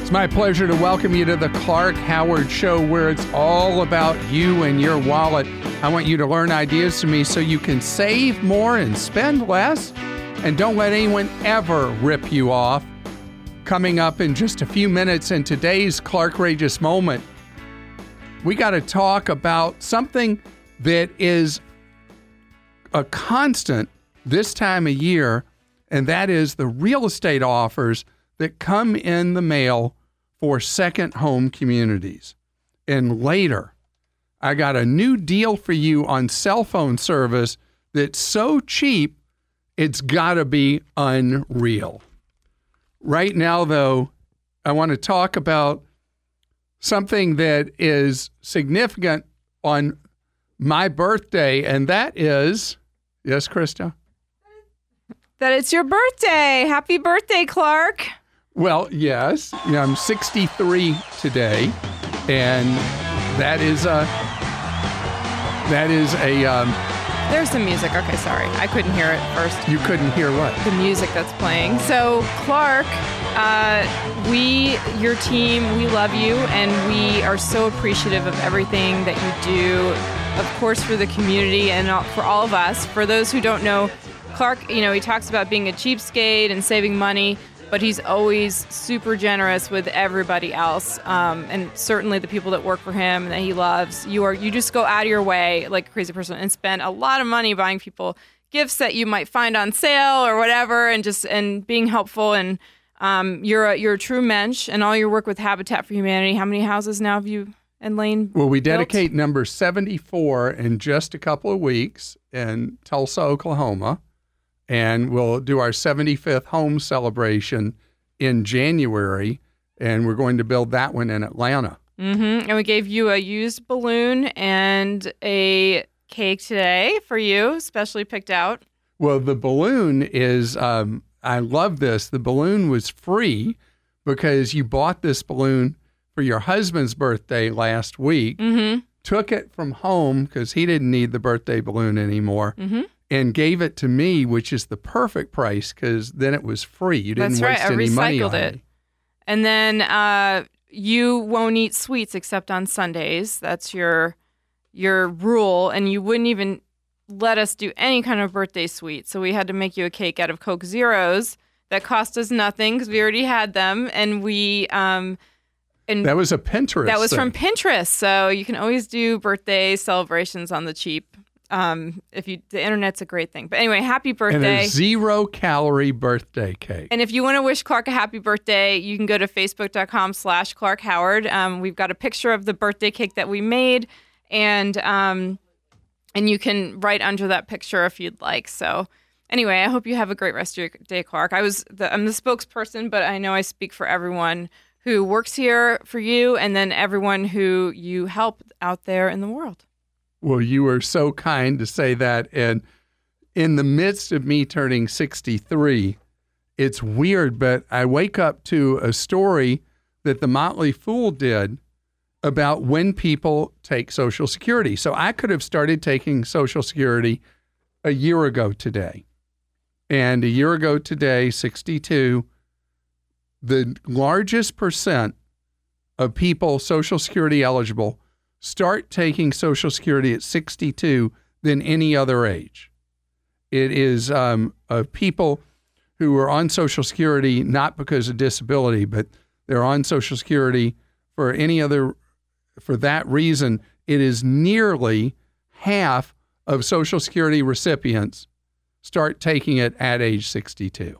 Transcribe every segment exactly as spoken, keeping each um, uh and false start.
It's my pleasure to welcome you to the Clark Howard Show, where it's all about you and your wallet. I want you to learn ideas from me so you can save more and spend less, and don't let anyone ever rip you off. Coming up in just a few minutes in today's Clarkrageous Moment, we got to talk about something that is a constant this time of year, and that is the real estate offers that come in the mail for second home communities. And later, I got a new deal for you on cell phone service that's so cheap, it's got to be unreal. Right now, though, I want to talk about something that is significant on my birthday, and that is, yes, Krista? That it's your birthday. Happy birthday, Clark. Well, yes. Yeah, I'm sixty-three today, and that is a, that is a... Um, There's some music. Okay, sorry. I couldn't hear it first. You couldn't hear what? The music that's playing. So, Clark, uh, we, your team, we love you, and we are so appreciative of everything that you do, of course, for the community and for all of us. For those who don't know, Clark, you know, he talks about being a cheapskate and saving money, but he's always super generous with everybody else, um, and certainly the people that work for him and that he loves. You are you just go out of your way like a crazy person and spend a lot of money buying people gifts that you might find on sale or whatever, and just and being helpful. And um, you're a, you're a true mensch, and all your work with Habitat for Humanity. How many houses now have you and Lane Well, we built? dedicate number seventy-four in just a couple of weeks in Tulsa, Oklahoma. And we'll do our seventy-fifth home celebration in January, and we're going to build that one in Atlanta. Mm-hmm. And we gave you a used balloon and a cake today for you, specially picked out. Well, the balloon is, um, I love this. The balloon was free because you bought this balloon for your husband's birthday last week, mm-hmm. took it from home because he didn't need the birthday balloon anymore. Mm-hmm. And gave it to me, which is the perfect price because then it was free. You didn't That's waste right. I any money recycled on it. me. And then uh, you won't eat sweets except on Sundays. That's your your rule. And you wouldn't even let us do any kind of birthday sweet. So we had to make you a cake out of Coke Zeros that cost us nothing because we already had them. And we... Um, and that was a Pinterest That was thing. from Pinterest. So you can always do birthday celebrations on the cheap. Um, if you, the internet's a great thing. But anyway, happy birthday. And a zero calorie birthday cake. And if you want to wish Clark a happy birthday, you can go to facebook.com slash Clark Howard. Um, we've got a picture of the birthday cake that we made, and um, and you can write under that picture if you'd like. So anyway, I hope you have a great rest of your day, Clark. I was the, I'm the spokesperson, but I know I speak for everyone who works here for you, and then everyone who you help out there in the world. Well, you were so kind to say that. And in the midst of me turning sixty-three, it's weird, but I wake up to a story that the Motley Fool did about when people take Social Security. So I could have started taking Social Security a year ago today. And a year ago today, sixty-two, the largest percent of people Social Security eligible start taking Social Security at sixty-two than any other age. It is um, of people who are on Social Security not because of disability, but they're on Social Security for any other, for that reason. It is nearly half of Social Security recipients start taking it at age sixty-two.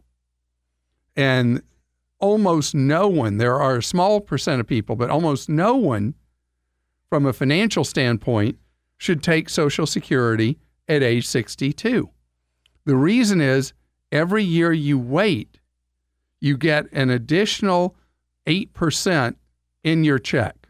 And almost no one, there are a small percent of people, but almost no one from a financial standpoint should take Social Security at age sixty-two. The reason is every year you wait, you get an additional eight percent in your check.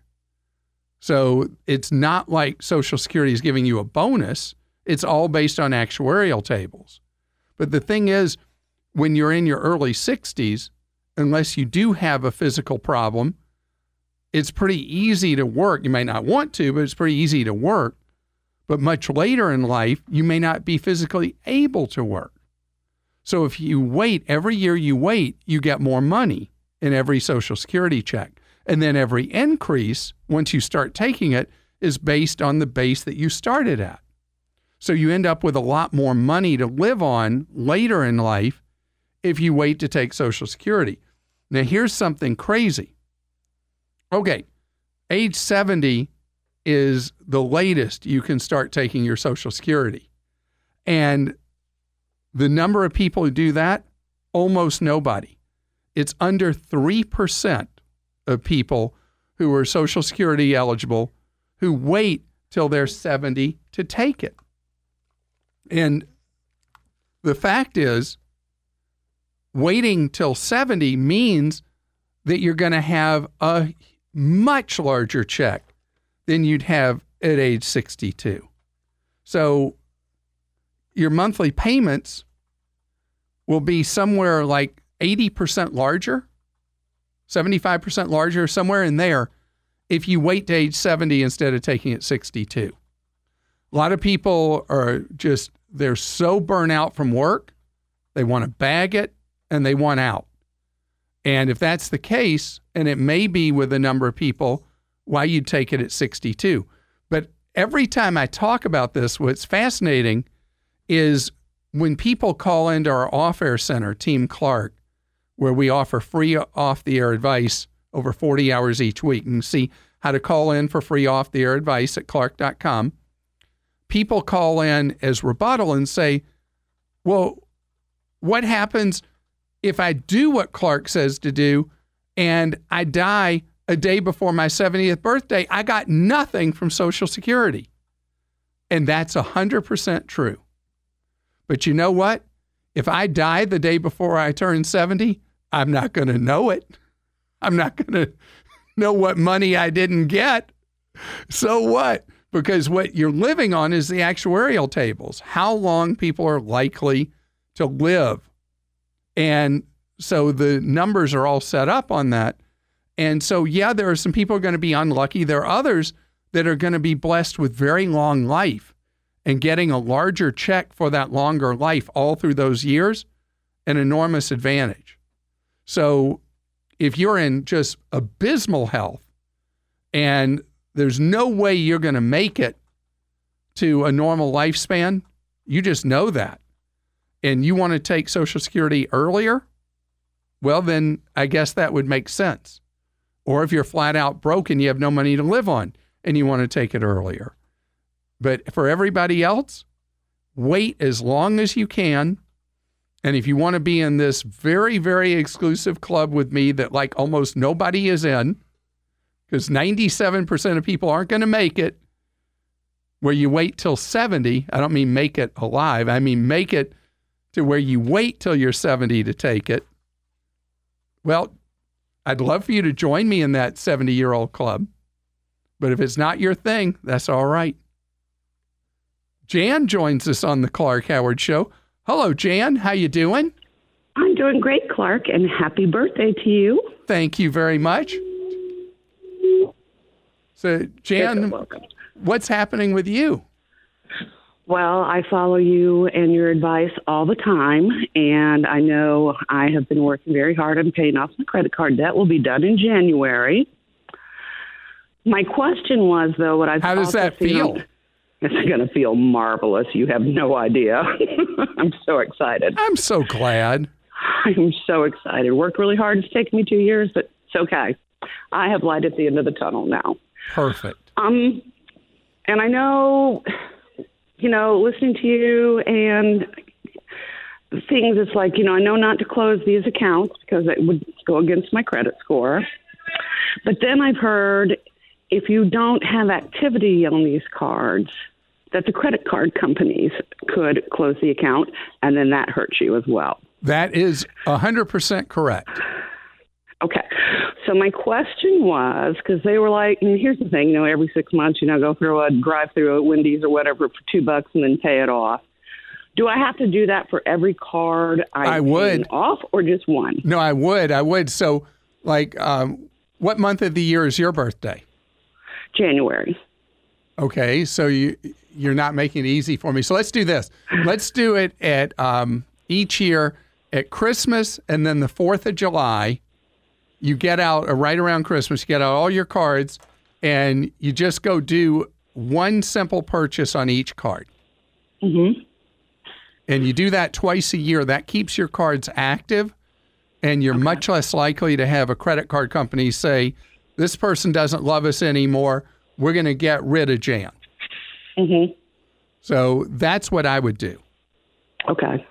So it's not like Social Security is giving you a bonus. It's all based on actuarial tables. But the thing is, when you're in your early sixties, unless you do have a physical problem, it's pretty easy to work. You may not want to, but it's pretty easy to work. But much later in life, you may not be physically able to work. So if you wait, every year you wait, you get more money. in every Social Security check. And then every increase, once you start taking it, is based on the base that you started at. So you end up with a lot more money to live on later in life if you wait to take Social Security. Now, here's something crazy. Okay, age seventy is the latest you can start taking your Social Security. And the number of people who do that, almost nobody. It's under three percent of people who are Social Security eligible who wait till they're seventy to take it. And the fact is, waiting till seventy means that you're going to have a much larger check than you'd have at age sixty-two. So your monthly payments will be somewhere like eighty percent larger, seventy-five percent larger, somewhere in there, if you wait to age seventy instead of taking it sixty-two. A lot of people are just, they're so burnt out from work, they want to bag it, and they want out. And if that's the case, and it may be with a number of people, why you'd take it at sixty-two. But every time I talk about this, what's fascinating is when people call into our off-air center, Team Clark, where we offer free off-the-air advice over forty hours each week. You can see how to call in for free off-the-air advice at clark dot com. People call in as rebuttal and say, well, what happens if I do what Clark says to do and I die a day before my seventieth birthday? I got nothing from Social Security. And that's one hundred percent true. But you know what? If I die the day before I turn seventy, I'm not going to know it. I'm not going to know what money I didn't get. So what? Because what you're living on is the actuarial tables, how long people are likely to live. And so the numbers are all set up on that. And so, yeah, there are some people who are going to be unlucky. There are others that are going to be blessed with very long life and getting a larger check for that longer life all through those years, an enormous advantage. So if you're in just abysmal health and there's no way you're going to make it to a normal lifespan, you just know that, and you want to take Social Security earlier, well, then I guess that would make sense. Or if you're flat out broke and you have no money to live on and you want to take it earlier. But for everybody else, wait as long as you can. And if you want to be in this very, very exclusive club with me that like almost nobody is in, because ninety-seven percent of people aren't going to make it, where you wait till seventy, I don't mean make it alive, I mean make it to where you wait till you're seventy to take it. Well, I'd love for you to join me in that seventy-year-old club. But if it's not your thing, that's all right. Jan joins us on the Clark Howard Show. Hello, Jan. How you doing? I'm doing great, Clark, and happy birthday to you. Thank you very much. So, Jan, what's happening with you? Well, I follow you and your advice all the time, and I know I have been working very hard on paying off my credit card debt. Will be done in January. My question was, though, what I've How does that feel? It's going to feel marvelous. You have no idea. I'm so excited. I'm so glad. I'm so excited. Worked really hard. It's taken me two years, but it's okay. I have light at the end of the tunnel now. Perfect. Um, and I know, you know, listening to you and things, it's like, you know, I know not to close these accounts because it would go against my credit score. But then I've heard if you don't have activity on these cards, that the credit card companies could close the account, and then that hurts you as well. That is one hundred percent correct. Okay. So my question was, because they were like, and here's the thing, you know, every six months, you know, go through a drive-through at Wendy's or whatever for two bucks and then pay it off. Do I have to do that for every card I, I would off, or just one? No, I would. I would. So, like, um, what month of the year is your birthday? January. Okay, so you you're not making it easy for me. So let's do this. Let's do it at um, each year at Christmas and then the fourth of July. you get out, uh, right around Christmas, you get out all your cards, and you just go do one simple purchase on each card. Mm-hmm. And you do that twice a year. That keeps your cards active, and you're okay. much less likely to have a credit card company say, this person doesn't love us anymore. We're going to get rid of Jan. Mm-hmm. So that's what I would do. Okay.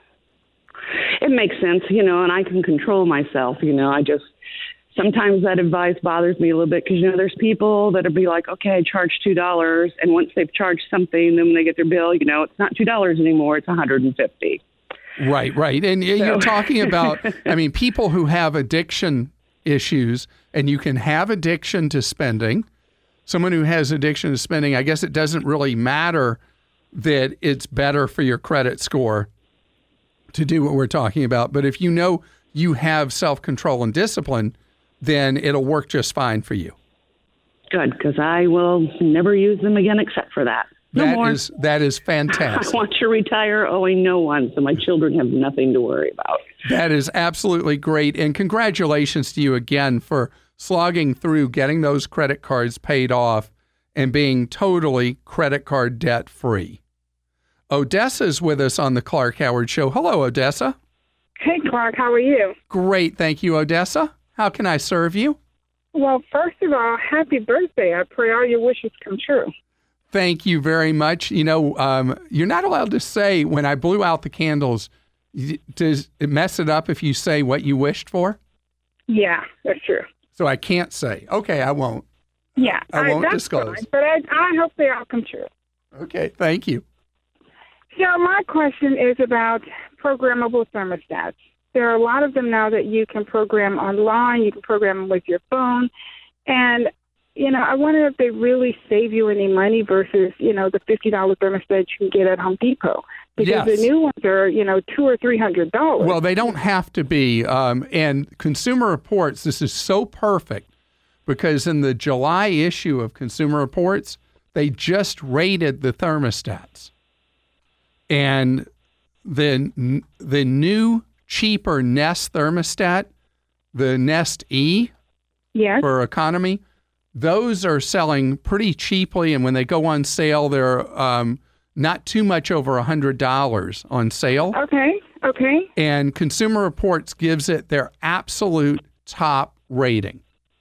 It makes sense, you know, and I can control myself, you know. I just, sometimes that advice bothers me a little bit because, you know, there's people that'll be like, okay, I charge two dollars. And once they've charged something, then when they get their bill, you know, it's not two dollars anymore. It's one hundred fifty dollars. Right, right. And so. You're talking about, I mean, people who have addiction issues, and you can have addiction to spending. Someone who has addiction to spending, I guess it doesn't really matter that it's better for your credit score to do what we're talking about. But if you know you have self-control and discipline, then it'll work just fine for you. Good, because I will never use them again except for that. No that more. is that is fantastic. I want to retire owing no one, so my children have nothing to worry about. That is absolutely great. And congratulations to you again for slogging through getting those credit cards paid off and being totally credit card debt free. Odessa's with us on the Clark Howard Show. Hello, Odessa. Hey, Clark. How are you? Great. Thank you, Odessa. How can I serve you? Well, first of all, happy birthday. I pray all your wishes come true. Thank you very much. You know, um, you're not allowed to say when I blew out the candles, does it mess it up if you say what you wished for? Yeah, that's true. So I can't say. Okay, I won't. Yeah. I won't that's disclose. Fine, but I, I hope they all come true. Okay, thank you. So my question is about programmable thermostats. There are a lot of them now that you can program online. You can program them with your phone. And, you know, I wonder if they really save you any money versus, you know, the fifty dollars thermostat you can get at Home Depot. Because yes. the new ones are, you know, two or three hundred dollars. Well, they don't have to be. Um, and Consumer Reports, this is so perfect because in the July issue of Consumer Reports, they just rated the thermostats. And the the new cheaper Nest thermostat, the Nest E yes. for economy, those are selling pretty cheaply. And when they go on sale, they're um, not too much over one hundred dollars on sale. Okay, okay. And Consumer Reports gives it their absolute top rating.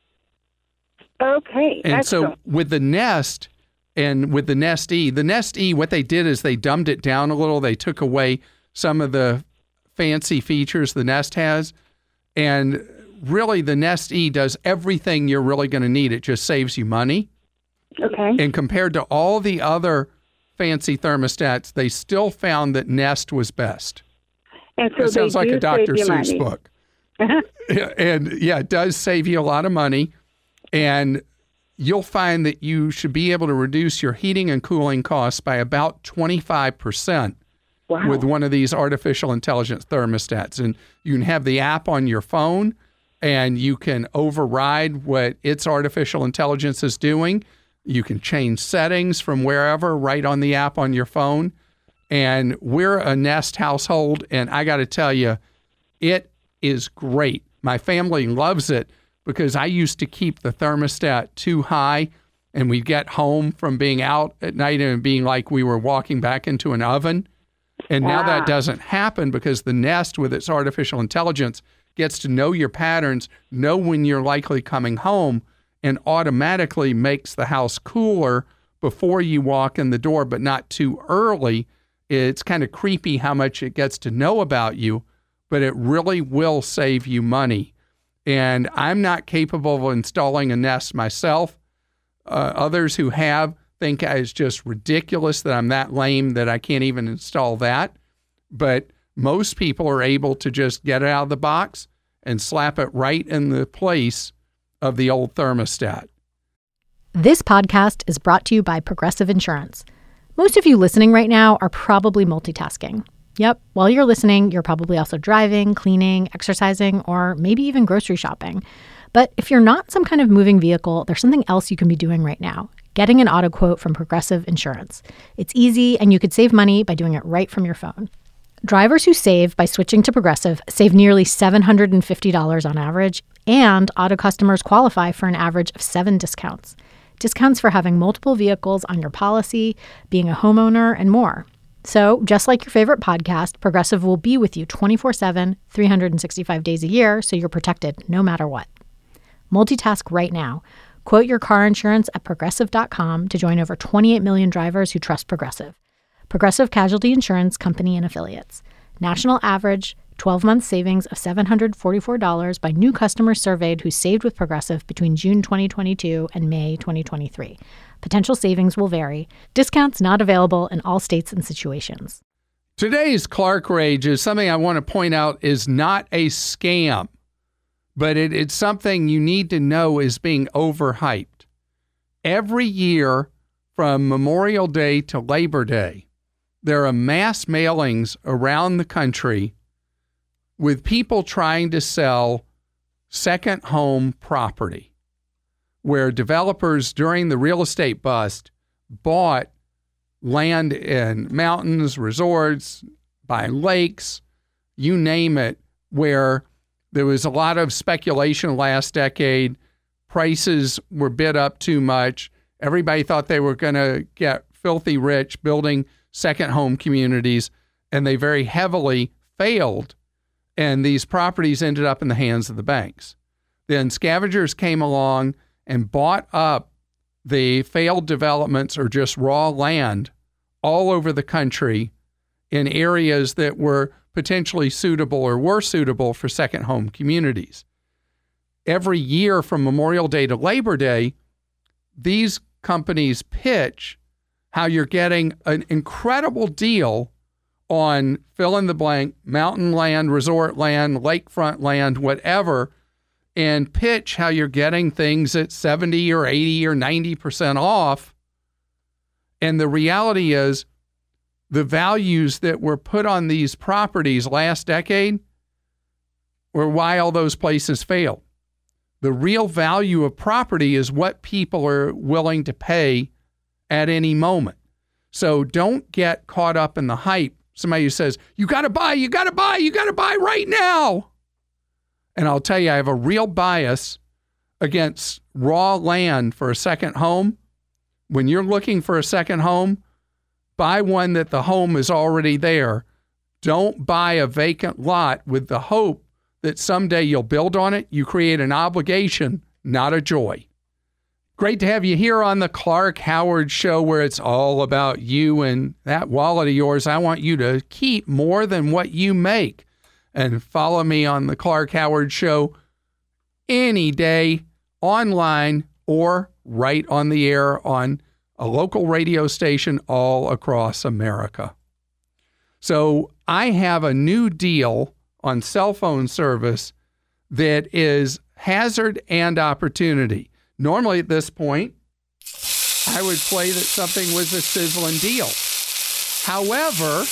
Okay, And excellent. so with the Nest and with the Nest E, the Nest E, what they did is they dumbed it down a little. They took away some of the fancy features the Nest has. And really, the Nest E does everything you're really going to need. It just saves you money. Okay. And compared to all the other fancy thermostats, they still found that Nest was best. And so it sounds they like do a Doctor save you Seuss money. book. And yeah, it does save you a lot of money. And you'll find that you should be able to reduce your heating and cooling costs by about twenty-five percent Wow. with one of these artificial intelligence thermostats. And you can have the app on your phone and you can override what its artificial intelligence is doing. You can change settings from wherever right on the app on your phone. And we're a Nest household, and I got to tell you, it is great. My family loves it because I used to keep the thermostat too high, and we'd get home from being out at night and being like we were walking back into an oven. And now Ah. that doesn't happen because the Nest with its artificial intelligence gets to know your patterns, know when you're likely coming home, and automatically makes the house cooler before you walk in the door, but not too early. It's kind of creepy how much it gets to know about you, but it really will save you money. And I'm not capable of installing a Nest myself. Uh, others who have think it's just ridiculous that I'm that lame that I can't even install that. But most people are able to just get it out of the box and slap it right in the place of the old thermostat. This podcast is brought to you by Progressive Insurance. Most of you listening right now are probably multitasking. Yep, while you're listening, you're probably also driving, cleaning, exercising, or maybe even grocery shopping. But if you're not some kind of moving vehicle, there's something else you can be doing right now. Getting an auto quote from Progressive Insurance. It's easy, and you could save money by doing it right from your phone. Drivers who save by switching to Progressive save nearly seven hundred fifty dollars on average And auto customers qualify for an average of seven discounts. Discounts for having multiple vehicles on your policy, being a homeowner, and more. So, just like your favorite podcast, Progressive will be with you twenty-four seven, three hundred sixty-five days a year, so you're protected no matter what. Multitask right now. Quote your car insurance at Progressive dot com to join over twenty-eight million drivers who trust Progressive. Progressive Casualty Insurance Company and Affiliates. National average twelve-month savings of seven hundred forty-four dollars by new customers surveyed who saved with Progressive between June twenty twenty-two and May twenty twenty-three. Potential savings will vary. Discounts not available in all states and situations. Today's Clark Rage is something I want to point out is not a scam, but it, it's something you need to know is being overhyped. Every year from Memorial Day to Labor Day, there are mass mailings around the country with people trying to sell second home property, where developers during the real estate bust bought land in mountains, resorts, by lakes, you name it, where there was a lot of speculation last decade. Prices were bid up too much. Everybody thought they were going to get filthy rich building second home communities, and they very heavily failed. And these properties ended up in the hands of the banks. Then scavengers came along and bought up the failed developments or just raw land all over the country in areas that were potentially suitable or were suitable for second home communities. Every year from Memorial Day to Labor Day, these companies pitch how you're getting an incredible deal on fill in the blank, mountain land, resort land, lakefront land, whatever, and pitch how you're getting things at seventy or eighty or ninety percent off. And the reality is the values that were put on these properties last decade were why all those places failed. The real value of property is what people are willing to pay at any moment. So don't get caught up in the hype. Somebody who says, you got to buy, you got to buy, you got to buy right now. And I'll tell you, I have a real bias against raw land for a second home. When you're looking for a second home, buy one that the home is already there. Don't buy a vacant lot with the hope that someday you'll build on it. You create an obligation, not a joy. Great to have you here on the Clark Howard Show, where it's all about you and that wallet of yours. I want you to keep more than what you make. And follow me on the Clark Howard Show any day, online or right on the air on a local radio station all across America. So I have a new deal on cell phone service that is hazard and opportunity. Normally at this point, I would play that something was a sizzling deal. However,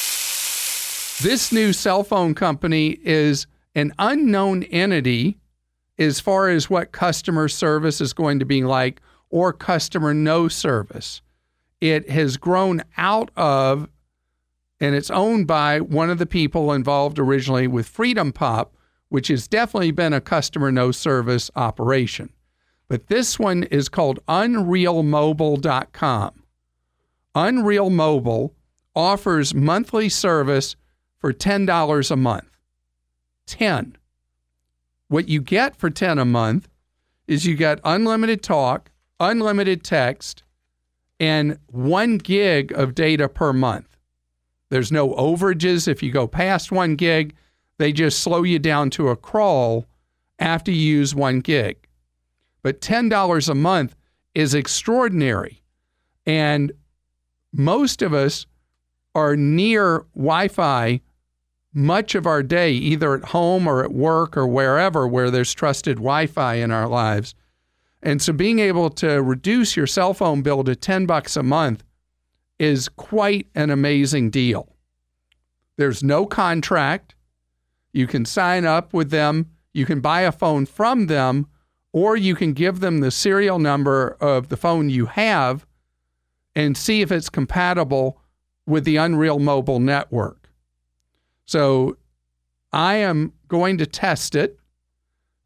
this new cell phone company is an unknown entity as far as what customer service is going to be like or customer no service. It has grown out of, and it's owned by one of the people involved originally with Freedom Pop, which has definitely been a customer no service operation. But this one is called Unreal Mobile dot com. Unreal Mobile offers monthly service for ten dollars a month. ten. What you get for ten a month is you get unlimited talk, unlimited text, and one gig of data per month. There's no overages. If you go past one gig, they just slow you down to a crawl after you use one gig. But ten dollars a month is extraordinary. And most of us are near Wi-Fi much of our day, either at home or at work or wherever where there's trusted Wi-Fi in our lives. And so being able to reduce your cell phone bill to ten bucks a month is quite an amazing deal. There's no contract. You can sign up with them. You can buy a phone from them, or you can give them the serial number of the phone you have and see if it's compatible with the Unreal Mobile network. So I am going to test it,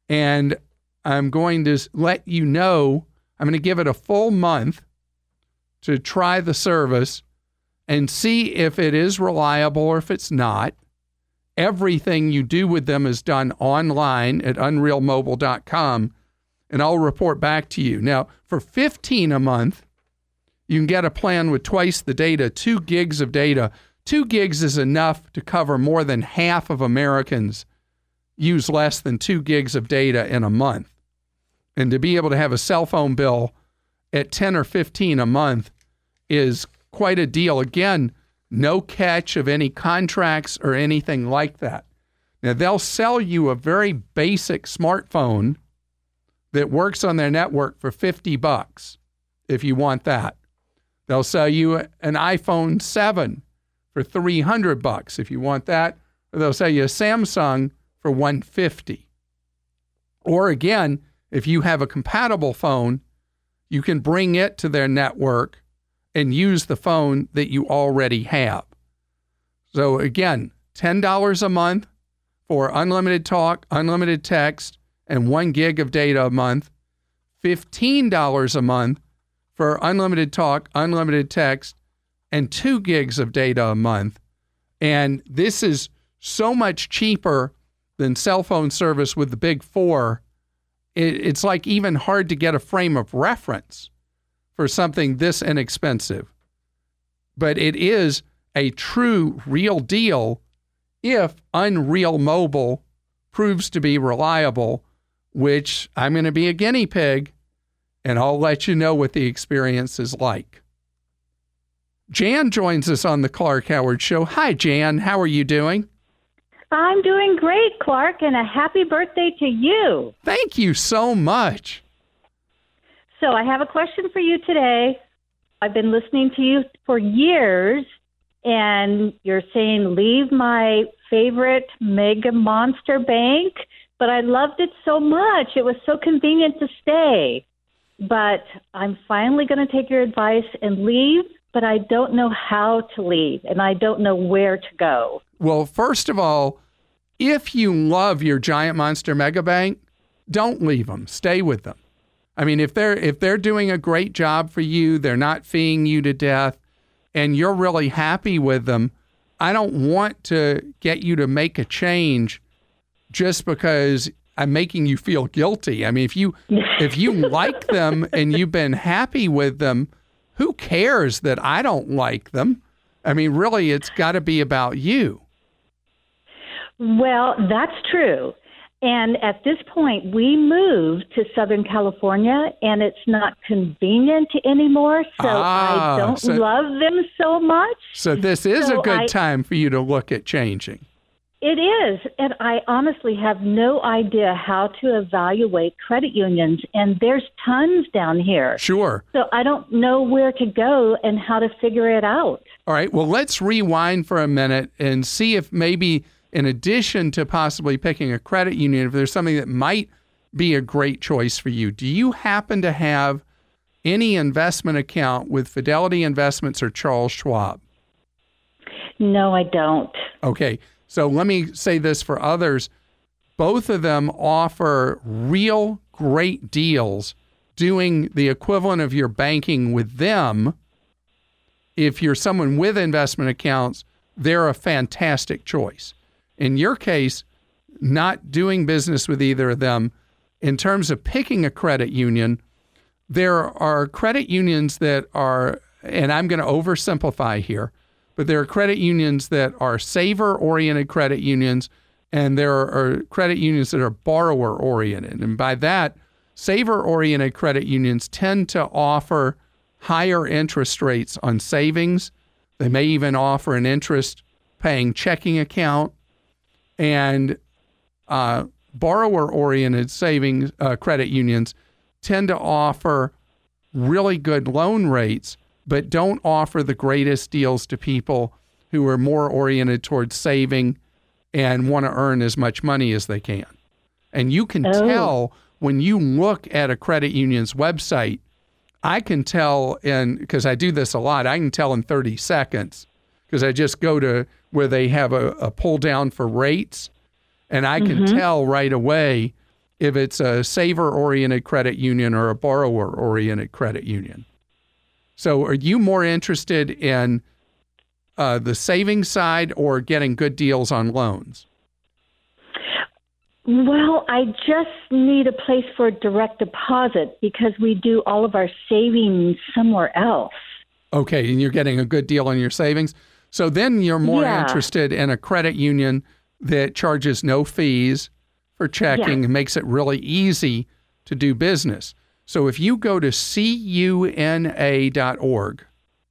And I'm going to let you know, I'm going to give it a full month to try the service and see if it is reliable or if it's not. Everything you do with them is done online at unreal mobile dot com, and I'll report back to you. Now, for fifteen dollars a month, you can get a plan with twice the data, two gigs of data. Two gigs is enough to cover more than half of Americans use less than two gigs of data in a month. And to be able to have a cell phone bill at ten or fifteen a month is quite a deal. Again, no catch of any contracts or anything like that. Now, they'll sell you a very basic smartphone that works on their network for fifty bucks if you want that. They'll sell you an iPhone seven for three hundred bucks if you want that, or they'll sell you a Samsung for one hundred fifty. Or again, if you have a compatible phone, you can bring it to their network and use the phone that you already have. So again, ten dollars a month for unlimited talk, unlimited text, and one gig of data a month, fifteen dollars a month for unlimited talk, unlimited text, and two gigs of data a month. And this is so much cheaper than cell phone service with the big four. It, it's like even hard to get a frame of reference for something this inexpensive. But it is a true, real deal if Unreal Mobile proves to be reliable, which I'm going to be a guinea pig, and I'll let you know what the experience is like. Jan joins us on the Clark Howard Show. Hi, Jan. How are you doing? I'm doing great, Clark, and a happy birthday to you. Thank you so much. So I have a question for you today. I've been listening to you for years, and you're saying leave my favorite Mega Monster Bank, but I loved it so much. It was so convenient to stay. But I'm finally going to take your advice and leave, but I don't know how to leave, and I don't know where to go. Well, first of all, if you love your Giant Monster Mega Bank, don't leave them. Stay with them. I mean, if they're if they're doing a great job for you, they're not feeing you to death, and you're really happy with them, I don't want to get you to make a change just because I'm making you feel guilty. I mean, if you if you like them and you've been happy with them, who cares that I don't like them? I mean, really, it's got to be about you. Well, that's true. And at this point, we moved to Southern California, and it's not convenient anymore, so ah, I don't so, love them so much. So this is so a good I, time for you to look at changing. It is, and I honestly have no idea how to evaluate credit unions, and there's tons down here. Sure. So I don't know where to go and how to figure it out. All right, well, let's rewind for a minute and see if maybe in addition to possibly picking a credit union, if there's something that might be a great choice for you. Do you happen to have any investment account with Fidelity Investments or Charles Schwab? No, I don't. Okay, so let me say this for others. Both of them offer real great deals doing the equivalent of your banking with them. If you're someone with investment accounts, they're a fantastic choice. In your case, not doing business with either of them, in terms of picking a credit union, there are credit unions that are, and I'm going to oversimplify here, but there are credit unions that are saver-oriented credit unions, and there are credit unions that are borrower-oriented. And by that, saver-oriented credit unions tend to offer higher interest rates on savings. They may even offer an interest-paying checking account. And uh, borrower-oriented savings uh, credit unions tend to offer really good loan rates, but don't offer the greatest deals to people who are more oriented towards saving and want to earn as much money as they can. And you can oh. tell when you look at a credit union's website, I can tell, in because I do this a lot, I can tell in thirty seconds, because I just go to where they have a, a pull down for rates, and I can mm-hmm. tell right away if it's a saver-oriented credit union or a borrower-oriented credit union. So are you more interested in uh, the savings side or getting good deals on loans? Well, I just need a place for direct deposit because we do all of our savings somewhere else. Okay, and you're getting a good deal on your savings. So then you're more Yeah. interested in a credit union that charges no fees for checking Yeah. and makes it really easy to do business. So if you go to C U N A dot org,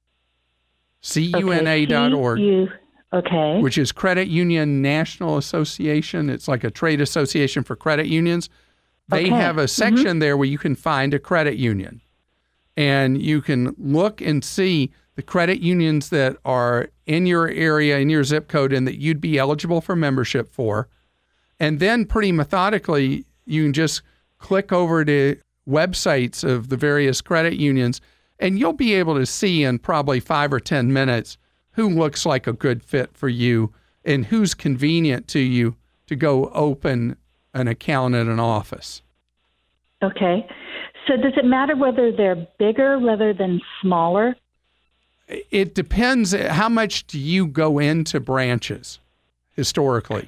C U N A dot org, Okay. You, okay. which is Credit Union National Association. It's like a trade association for credit unions. They Okay. have a section there where you can find a credit union. And you can look and see the credit unions that are in your area, in your zip code, and that you'd be eligible for membership for. And then pretty methodically, you can just click over to websites of the various credit unions, and you'll be able to see in probably five or ten minutes who looks like a good fit for you and who's convenient to you to go open an account at an office. Okay. So does it matter whether they're bigger rather than smaller? It depends. How much do you go into branches historically?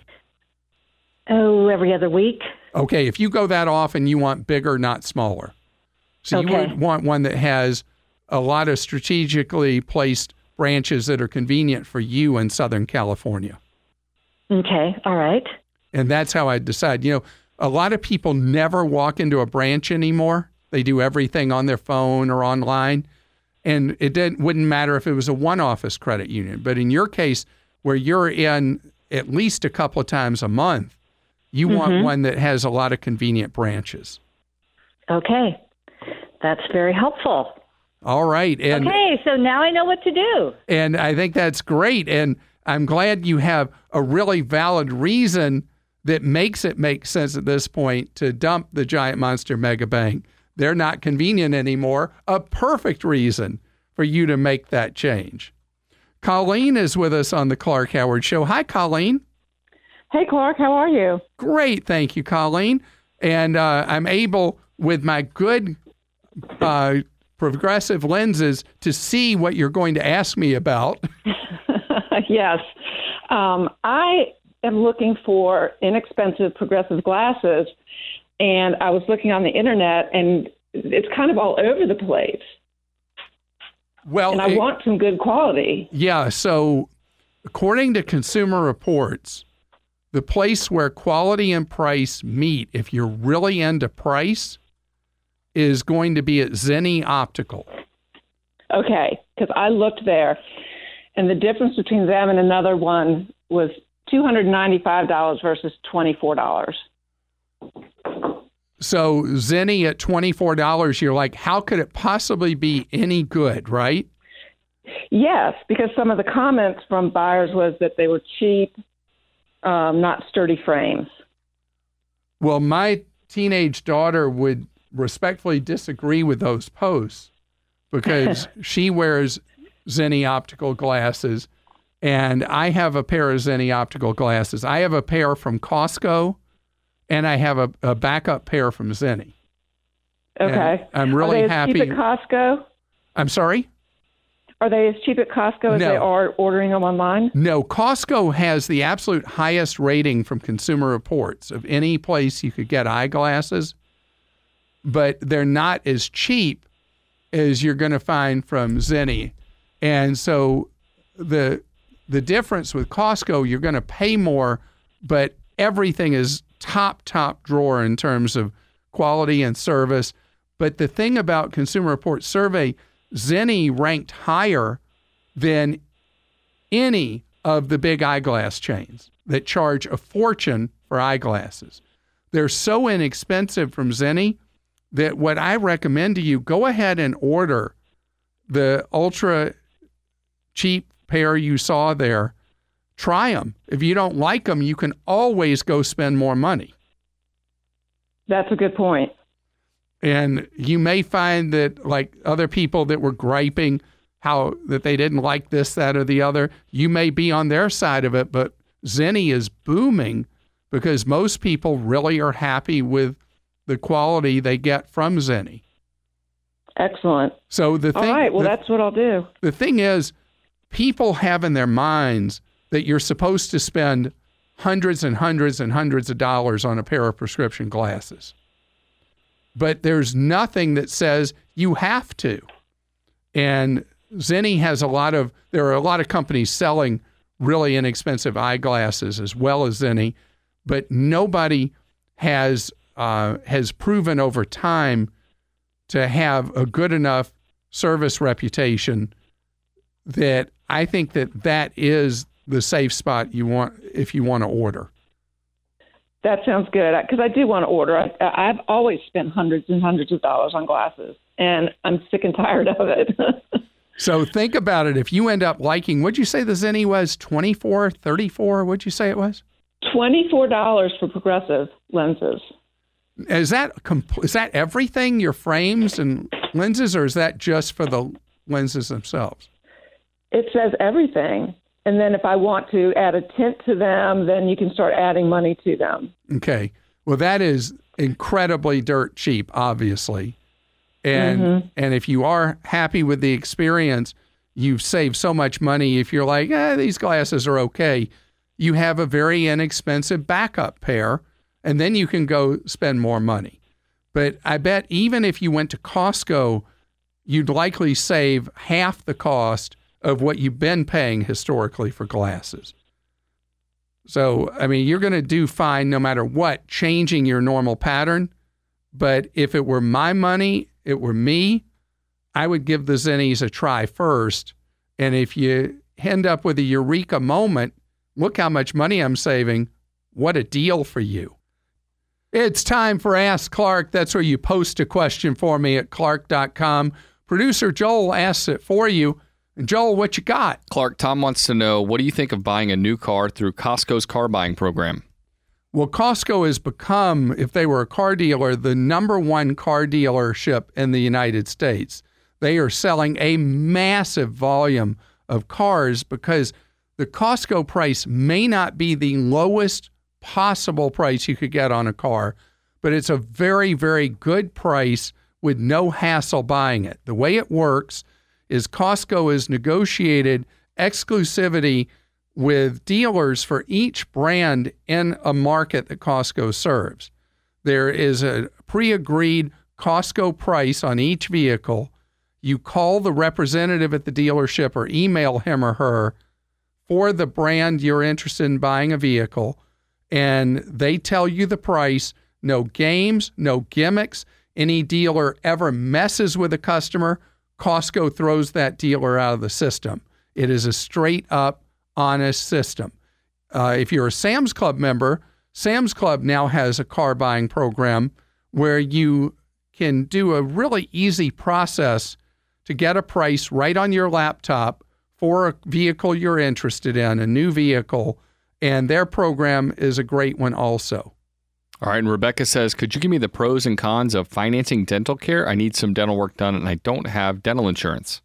Oh, every other week? Okay, if you go that often, you want bigger, not smaller. So you Okay. would want one that has a lot of strategically placed branches that are convenient for you in Southern California. Okay. All right. And that's how I decide. You know, a lot of people never walk into a branch anymore. They do everything on their phone or online. And it didn't, wouldn't matter if it was a one-office credit union. But in your case, where you're in at least a couple of times a month, you Mm-hmm. want one that has a lot of convenient branches. Okay. That's very helpful. All right. And, Okay. So now I know what to do. and I think that's great. And I'm glad you have a really valid reason that makes it make sense at this point to dump the Giant Monster Mega Bank. They're not convenient anymore. A perfect reason for you to make that change. Colleen is with us on the Clark Howard Show. Hi, Colleen. Hey, Clark, how are you? Great. Thank you, Colleen. And uh, I'm able, with my good uh, progressive lenses, to see what you're going to ask me about. Yes. Um, I am looking for inexpensive progressive glasses, and I was looking on the internet, and it's kind of all over the place. Well, And I it- want some good quality. Yeah, so according to Consumer Reports, the place where quality and price meet, if you're really into price, is going to be at Zenni Optical. Okay, because I looked there, and the difference between them and another one was two hundred ninety-five dollars versus twenty-four dollars. So Zenni at twenty-four dollars, you're like, how could it possibly be any good, right? Yes, because some of the comments from buyers was that they were cheap, um, not sturdy frames. Well, my teenage daughter would respectfully disagree with those posts because she wears Zenni optical glasses, and I have a pair of Zenni optical glasses. I have a pair from Costco, and I have a, a backup pair from Zenni. Okay. And I'm really are they happy. As cheap at Costco? I'm sorry? Are they as cheap at Costco as No. they are ordering them online? No, Costco has the absolute highest rating from Consumer Reports of any place you could get eyeglasses, but they're not as cheap as you're going to find from Zenni. And so the the difference with Costco, you're going to pay more, but everything is top, top drawer in terms of quality and service. But the thing about Consumer Reports survey, Zenni ranked higher than any of the big eyeglass chains that charge a fortune for eyeglasses. They're so inexpensive from Zenni that what I recommend to you, go ahead and order the ultra cheap pair you saw there. Try them. If you don't like them, you can always go spend more money. That's a good point. And you may find that, like other people that were griping how that they didn't like this, that, or the other, you may be on their side of it, but Zenni is booming because most people really are happy with the quality they get from Zenni. Excellent. So the thing, all right, well, the, that's what I'll do. The thing is, people have in their minds that you're supposed to spend hundreds and hundreds and hundreds of dollars on a pair of prescription glasses. But there's nothing that says you have to. And Zenni has a lot of, there are a lot of companies selling really inexpensive eyeglasses as well as Zenni, but nobody has uh, has proven over time to have a good enough service reputation that I think that that is the safe spot you want if you want to order. That sounds good, because I do want to order. I, I've always spent hundreds and hundreds of dollars on glasses, and I'm sick and tired of it. So think about it. If you end up liking, what'd you say the Zenni was, twenty-four, thirty-four? What'd you say it was? twenty-four dollars for progressive lenses. Is that is that everything, your frames and lenses, or is that just for the lenses themselves? It says everything. And then if I want to add a tint to them, then you can start adding money to them. Okay. Well, that is incredibly dirt cheap, obviously. And mm-hmm. and if you are happy with the experience, you've saved so much money. If you're like, eh, these glasses are okay, you have a very inexpensive backup pair, and then you can go spend more money. But I bet even if you went to Costco, you'd likely save half the cost of what you've been paying historically for glasses. So, I mean, you're going to do fine no matter what, changing your normal pattern. But if it were my money, it were me, I would give the Zennis a try first. And if you end up with a eureka moment, look how much money I'm saving. What a deal for you. It's time for Ask Clark. That's where you post a question for me at clark dot com. Producer Joel asks it for you. And Joel, what you got? Clark, Tom wants to know, what do you think of buying a new car through Costco's car buying program? Well, Costco has become, if they were a car dealer, the number one car dealership in the United States. They are selling a massive volume of cars because the Costco price may not be the lowest possible price you could get on a car, but it's a very, very good price with no hassle buying it. The way it works is Costco has negotiated exclusivity with dealers for each brand in a market that Costco serves. There is a pre-agreed Costco price on each vehicle. You call the representative at the dealership or email him or her for the brand you're interested in buying a vehicle, and they tell you the price. No games, no gimmicks. Any dealer ever messes with a customer, Costco throws that dealer out of the system. It is a straight up, honest system. Uh, if you're a Sam's Club member, Sam's Club now has a car buying program where you can do a really easy process to get a price right on your laptop for a vehicle you're interested in, a new vehicle, and their program is a great one also. All right, and Rebecca says, could you give me the pros and cons of financing dental care? I need some dental work done, and I don't have dental insurance.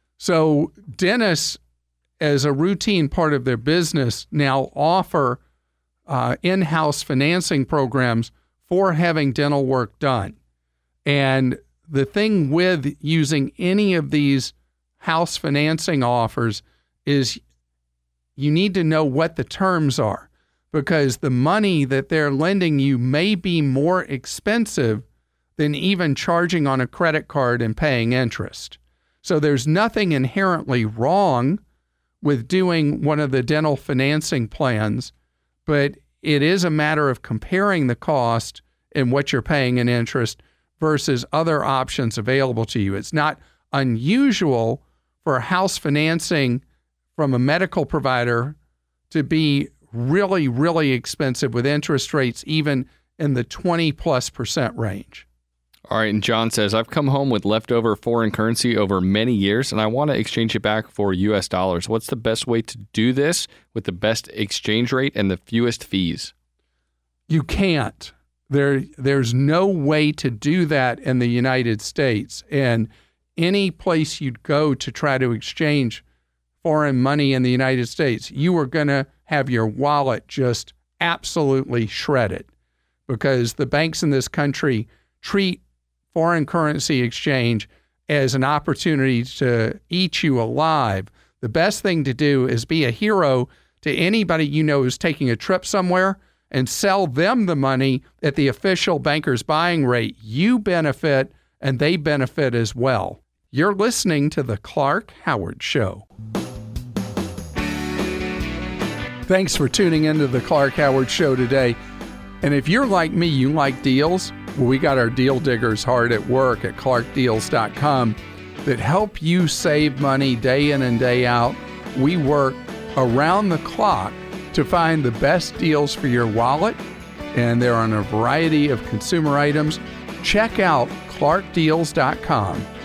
So dentists, as a routine part of their business, now offer uh, in-house financing programs for having dental work done. And the thing with using any of these house financing offers is you need to know what the terms are, because the money that they're lending you may be more expensive than even charging on a credit card and paying interest. So there's nothing inherently wrong with doing one of the dental financing plans, but it is a matter of comparing the cost and what you're paying in interest versus other options available to you. It's not unusual for house financing from a medical provider to be really, really expensive with interest rates even in the twenty plus percent range. All right, and John says, I've come home with leftover foreign currency over many years, and I want to exchange it back for U S dollars. What's the best way to do this with the best exchange rate and the fewest fees? You can't. There, there's no way to do that in the United States. And any place you'd go to try to exchange foreign money in the United States, you are going to have your wallet just absolutely shredded. because the banks in this country treat foreign currency exchange as an opportunity to eat you alive. The best thing to do is be a hero to anybody you know who's taking a trip somewhere and sell them the money at the official banker's buying rate. You benefit and they benefit as well. You're listening to The Clark Howard Show. Thanks for tuning into The Clark Howard Show today. And if you're like me, you like deals, well, we got our deal diggers hard at work at clark deals dot com that help you save money day in and day out. We work around the clock to find the best deals for your wallet, and they're on a variety of consumer items. Check out clark deals dot com.